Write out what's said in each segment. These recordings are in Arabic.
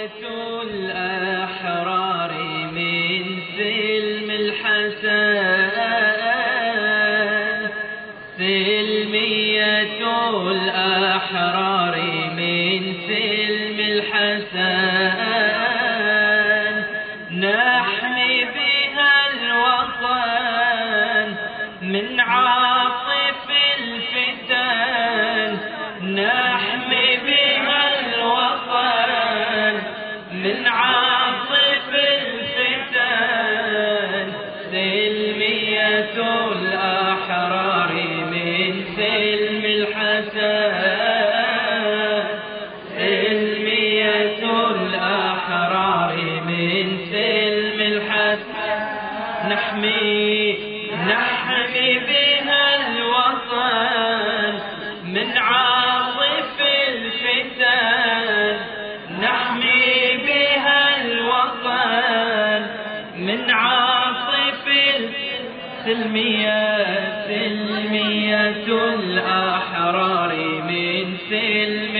الأحرار من سلم الحسن، سلمية الأحرار من سلم الحسن، نحمي بها الوطن من عاصف الفتن، نحمي بها الوطن من عاصف الفتن، سلمية الأحرار من سلم الحسن، سلمية الأحرار من سلم الحسن، نحمي بها الوطن من عاصف الفتن، نحمي بها الوطن من عاصف سلمية الأحرار من سلم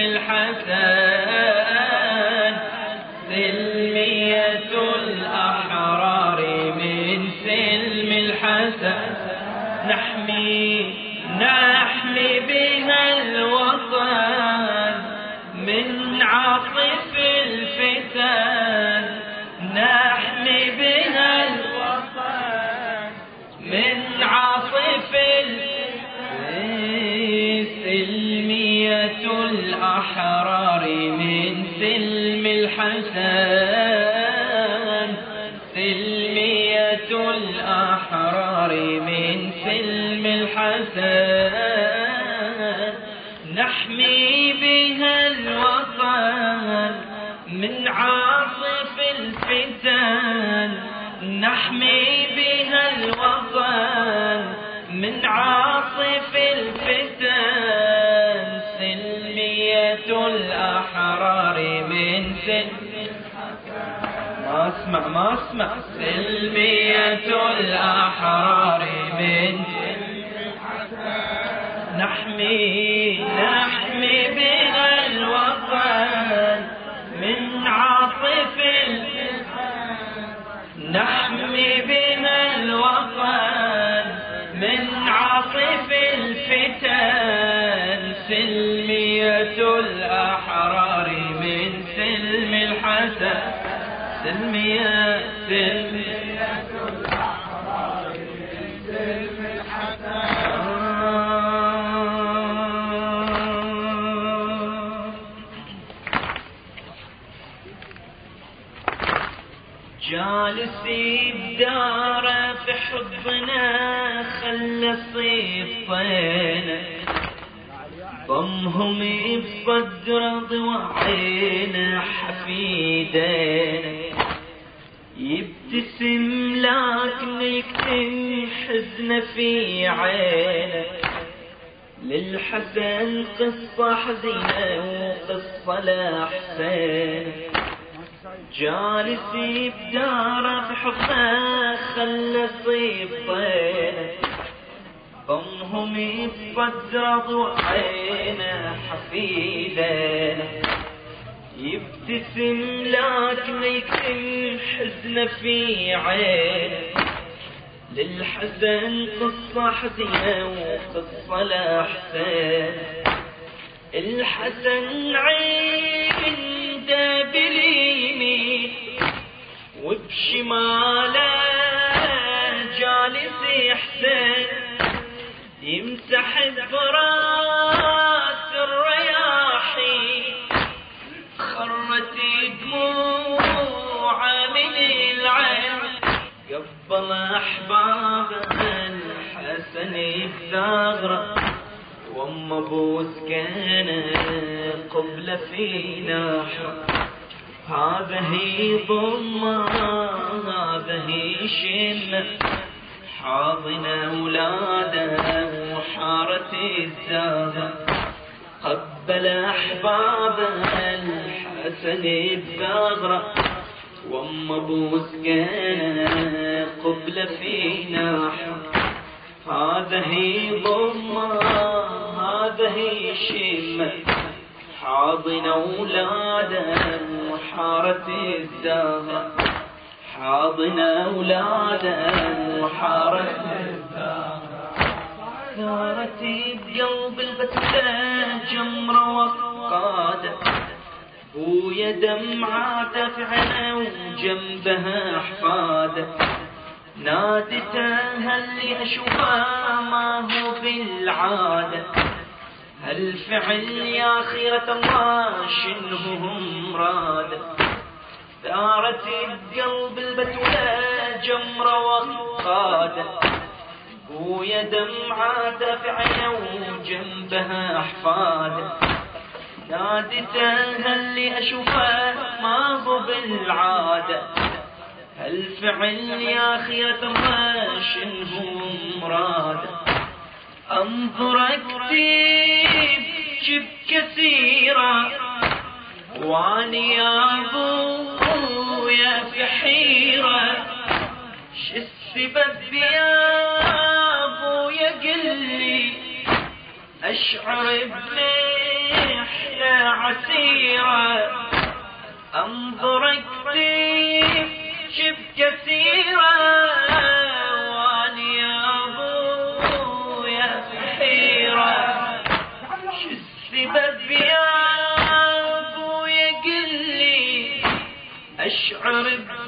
الحسن، سلمية الأحرار من سلم الحسن، نحمي بها الوطن من عاصف الفتن، نحمي بها الوطن من عاصف سلمية الأحرار من سلم الحسن، سلمية الأحرار من سلم الحسن، نحمي بها الوطن من عاصف الفتن، نحمي بها الوطن من عاصف الفتن، سلمية الأحرار من سلم ما اسمع سلمية الأحرار من نحمي بها الوطن من عاصف نحمي بها الوطن من عاصف الفتن، سلمية الأحرار من سلم الحسن، سلمية الأحرار من سلم الحسن. جالسي بداره في حضنا خلى صيف طينه، ضمهم بصدر ضوعينه حفيدينه، يبتسم لكن يكتم حزنه في عينه، للحسن قصة حزينة وقصة لحسين، جالسي بداره بحضنه خلى صيف طينه، ضمهم بصدر ضوعينه حفيدينه، يبتسم لكن يكتم حزنه في عينه، للحزن قصة حزينة وقصة لحسين، الحسن عنده باليمين وبشماله جالس حسين، يمسح براس الرياحين، خرت دموع من العين، قبل أحبابه الحسن بثغره، وام ابوس كان قبل في نحره، هذا هي ضمه هذا هي شمه، حاضن اولاده وحارت الزاغه، قبل احبابه الحسن بثغره، وام ابوس كان قبل في نحره، هذا هي ضمه هذا هي شمه، حاضن أولاده وحارت الزهرة، حاضن أولاده وحارت الزهرة. ثارت بقلب البتولة جمرة وقادة، بويا دمعاته في عينه وجنبها أحفاده. نادته هل أشوفه ما هو بالعادة، هالفعل يا خيرة الله شنه مراده. ثارت بقلب البتولة جمرة وقادة، بويا دمعاته في عينه وجنبها أحفاده. نادته هل أشوفه ما هو بالعادة، هالفعل يا خيرة الله شنه مراده. انظرك تبكي بكثيرة واني يا ابويا في حيرة، شالسبب يا ابويا قلي اشعر بمحنة عسيرة. انظرك تبكي بكثيرة واني يا ابويا في حيرة، شالسبب يا ابويا قلي اشعر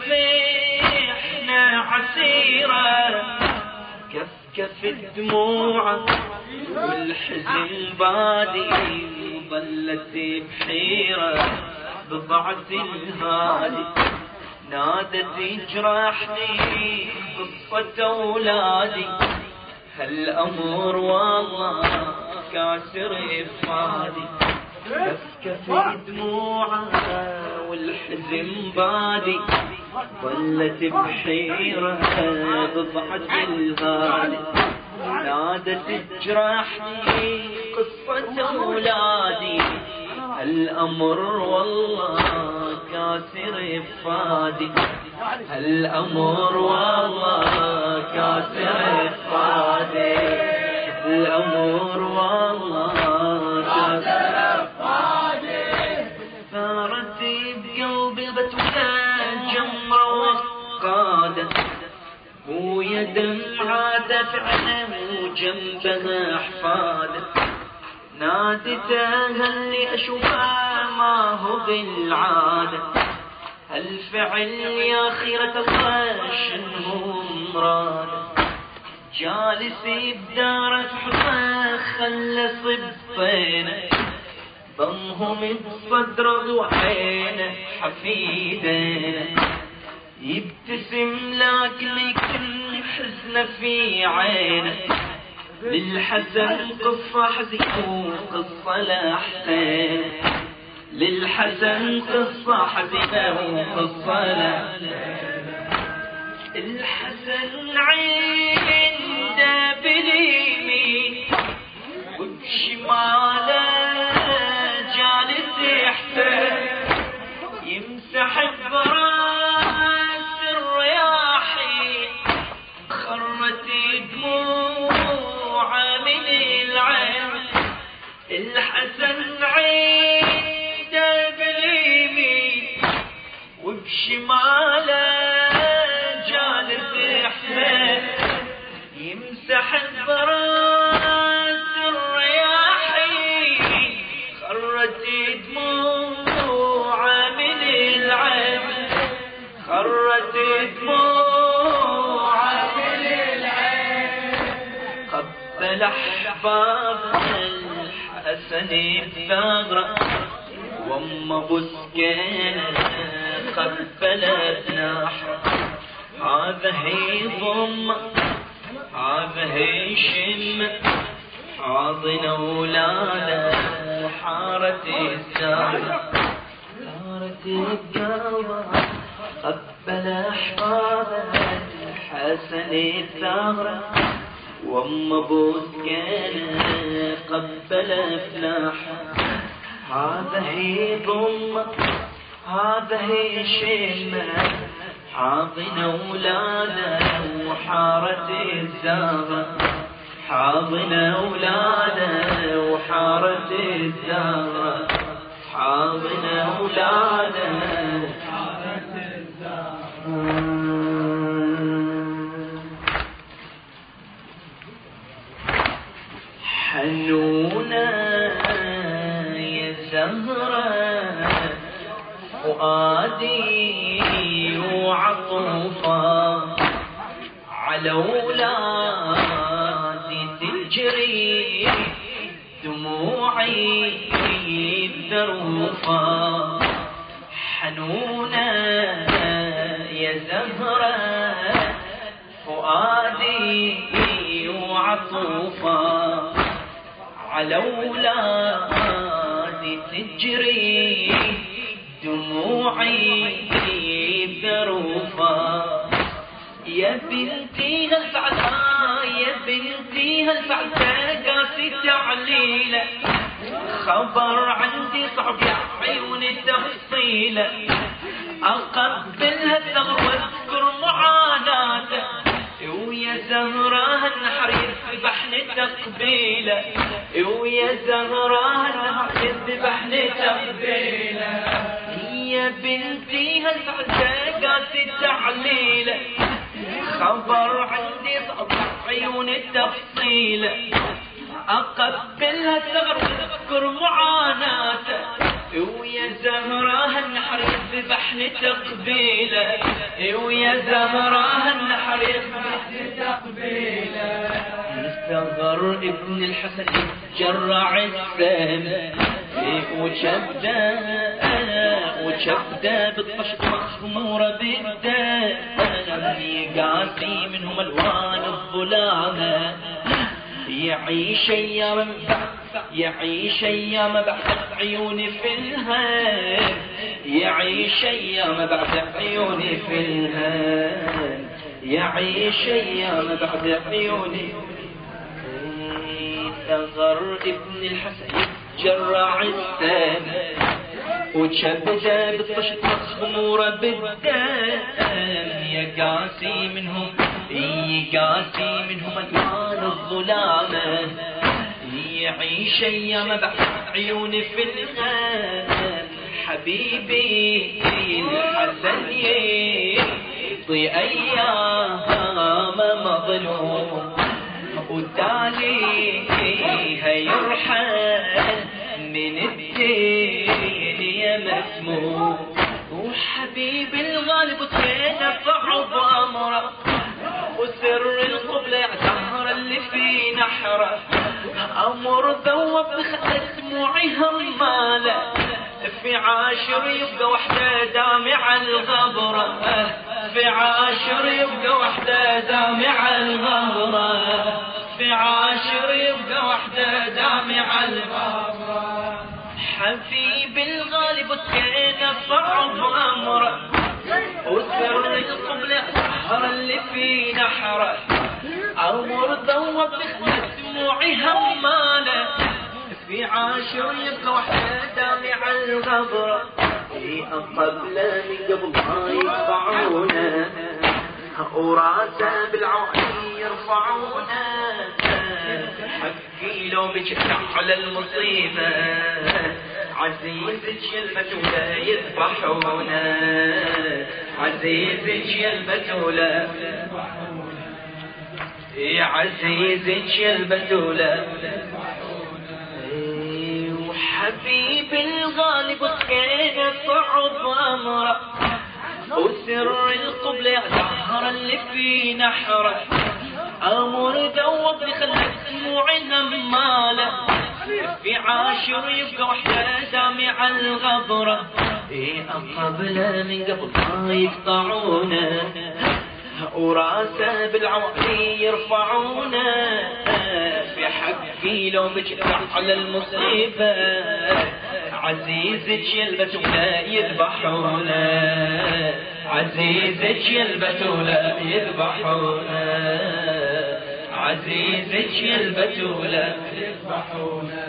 بمحنة عسيرة. كفكف الدموع والحزن بادي وظلت بحيرة بضعت الهادي. نادت جراحني قصة أولادي، هالأمر والله كاسر إفادي. كفكف دموعها والحزن بادي ظلت بحيرة بضعت الهادي. نادت جراحني قصة أولادي، هالأمر والله كاسر إفادي. هالأمر والله كاسر إفادي، الأمر والله كاسر إفادي. ثارت بقلبي بتولى جمرة وقادة، ويا دمعاته في عينه وجنبها أحفاده. نادته هل أشوفه ما هو بالعادة، هالفعل يا خيرة الله شنه مراده. جالس بداره حضنه خلى صبطينه ضمهم بصدره وعينه حفيدينه. يبتسم لكن يكن حزنه في عينه، للحسن قصة حزينة وقصة لحسين، للحسن قصة حزينة وقصة لحسين. الحسن عنده باليمين وبشماله جالس يحسن، يمسح براس الرياحي خرت دموع من العين. الحسن عنده باليمين وبشماله جالس يحسن، يمسح براس الرياحي خرت دموع من العين، خرت دموع من العين. قبل احبابها الحسن بثغره وام ابو سكينه قبلت نحره. هذا هي ضم هذا هي شم حاضن اولاده وحارت الزهره. ثارت بقلبه قبل احبابه الحسن بثغره وام ابو سكينه قبلت نحره. هذا هي ضم هذا هي شمه حاضن اولاده وحارت الزهره، حاضن اولاده وحارت الزهره. أصحابنا أولانا حنونا يا زهرة فؤادي وعطوفا على أولادي تجري دموعي الذروفا حنونا يا زهرة فؤادي وعطوفا على أولادي تجري دموعي ذروفا يا بنتي هالفعلة يا بنتي هالفعلة قاسي تعليلة خبر عندي صعب يا عيوني تفصيلة أقبلها الثغر واذكر معاناته ويا زهرة هالنحر يذبحني تقبيله ويا زهرة هالنحر يذبحني تقبيله يا بنتي هالفعلة قاسي تعليله خبر عندي صعب عيوني التفصيله أقبلها الثغر واذكر معاناته ويا زهرة هالنحر يذبحني تقبيله ويا زهرة هالنحر يذبحني تقبيله الثغر ابن الحسن جرع السهم وشبده بالطشت مخمورة بالدم يقاسي منهم الوان الظلامة يعيش ايام بعد عيوني في الهان يعيش ايام بعد عيوني في الهان يعيش ايام بعد عيوني ثغر ابن الحسن جرع السام وشبده بالطشت مخمورة بالدم يقاسي منهم الوان الظلامة يعيش ايام بعد عيوني في الغام حبيبي الحسن يقضي ايام مظلوم وتاليها يرحل من الدين يا مسموم وحبيبي الغالب وتينا صعب امره وسر القبلة يعتهر اللي في نحره أمر ذوب بخلت دموعي همالة في عاشر يبقى وحدة دامع الغبرة في عاشر يبقى وحدة دامع الغبرة في عاشر يبقى وحدة دامع الغبرة حبيبي الغالب وتكينا صعب أمره وسر القبلة سهر اللي في نحره أمر ذوب بخلت دموعي همالة في عاشر يبقى وحدة دامع الغبرة قبل من قبل ما يقطعونه وراسه بالعوالي يرفعونه حكي لو بجرح على المصيبة عزيزك يا البتولة يذبحونه عزيزك يا البتولة يا عزيزك يا البتولة وحبيبي الغالب كان صعب أمره وسر القبلة يعتهر اللي في نحره أمر ذوب لخلت دموعي همالة في عاشر يبقى وحدة دامع الغبرة قبل من قبل ما يقطعونه وراسه بالعوالي يرفعونه في حقي لو بجرح على المصيبة عزيزك يا البتولة يذبحونه عزيزك يا البتولة يذبحونه عزيزك يا البتولة يذبحونه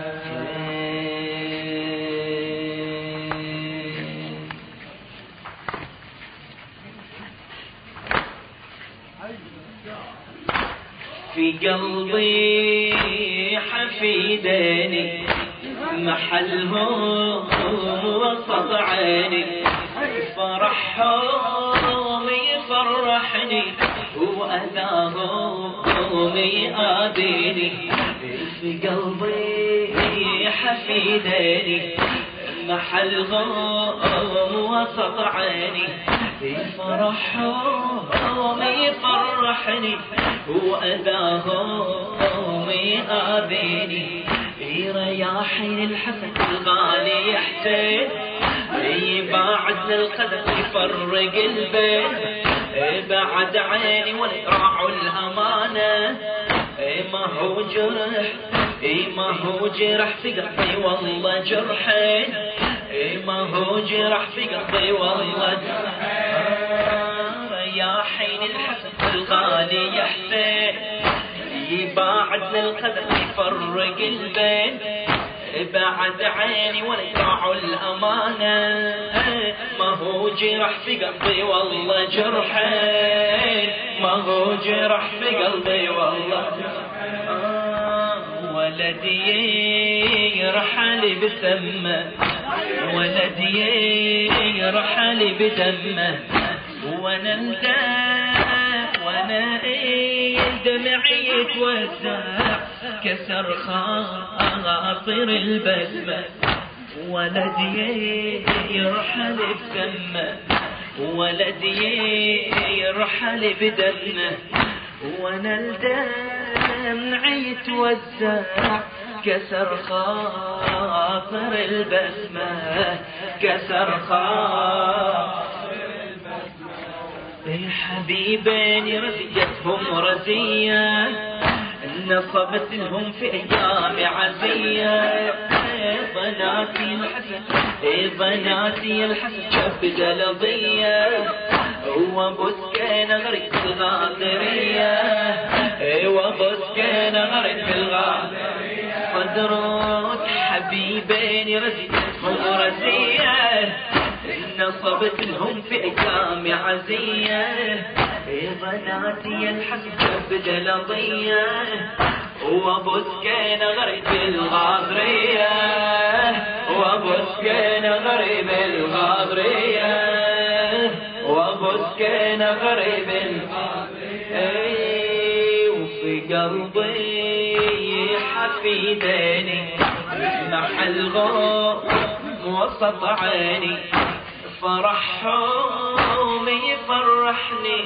في قلبي حفيدني محلهم وسط عيني فرحهم يفرحني وأذاهم يآذيني في قلبي حفيديني محلهم وسط عيني فرحهم يفرحني وأذاهم يآذيني رياحين الحسن الغالي يحسين يباعد للقدر يفرق البين بعد عيني والإقراع الأمانة ما هو جرح ما هو جرح في قلبي والله جرحين ما هو جرح في قلبي والله رياحين الحسن الغالي يحسين يباعد للقدر يفرق البين بعد عيني والإقراع الأمانة ما هو جرح في قلبي والله جرحين ما هو جرح في قلبي والله ولدي يرحل بسمه ولدي يرحل بدمه وانا دمعي يتوزع كسر خاطر البسمة ولدي يرحل بسمه ولدي يرحل بدمه وانا دمعي يتوزع كسر خاطر البسمة كسر خاطر حبيبين رزيتهم رزية نصبت لهم في أيام عزية بناتي الحسن بناتي الحسن شب جلبية وبسكين غريب الغاضرية وبسكين غريب الغاضرية صدرت حبيبين رزيتهم رزية نصبت لهم في أيام عزية بناتي الحسن بجلطية وبسكين غريب الغاضرية وبسكين غريب الغاضرية وبسكين غريب الغاضرية وفي قلبي حفيديني محل غور وسط عيني فرحهم يفرحني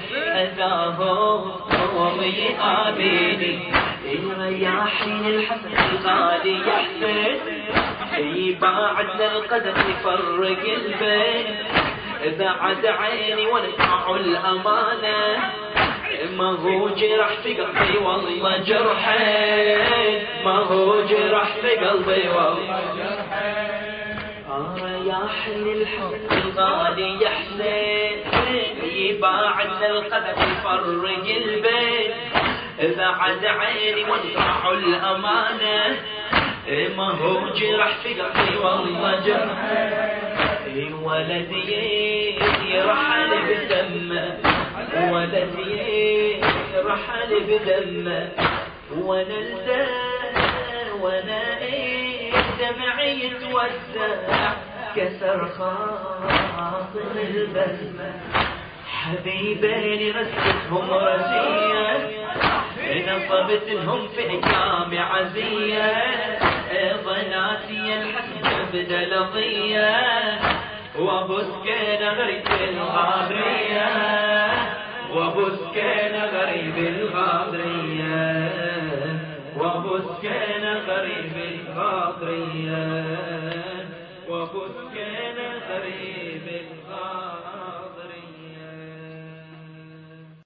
أذاهم يآذيني رياحين الحسن الغالي يحسن يباعد للقدر يفرق البين بعد عيني والإقراع الأمانة ما هو جرح في قلبي والله جرحين ما هو جرح في قلبي والله جرحين رياحين الحسن الغالي يحسن يباعد للقدر يفرق البين بعد عيني والإقراع الأمانة ما هو جرح في قلبي والله جرحين ولدي يرحل بدمه ولدي يرحل بدمه وانا دمعي يتوزع كسر خاطر البسمة حبيبين رزقتهم رزية نصبت لهم في أيام عزية بناتي الحسن بدلطية وبسكين غريب الغاضرية وبسكين غريب الغاضرية وبسكين غريب الغاضرية وبسكين غريب الغاضرية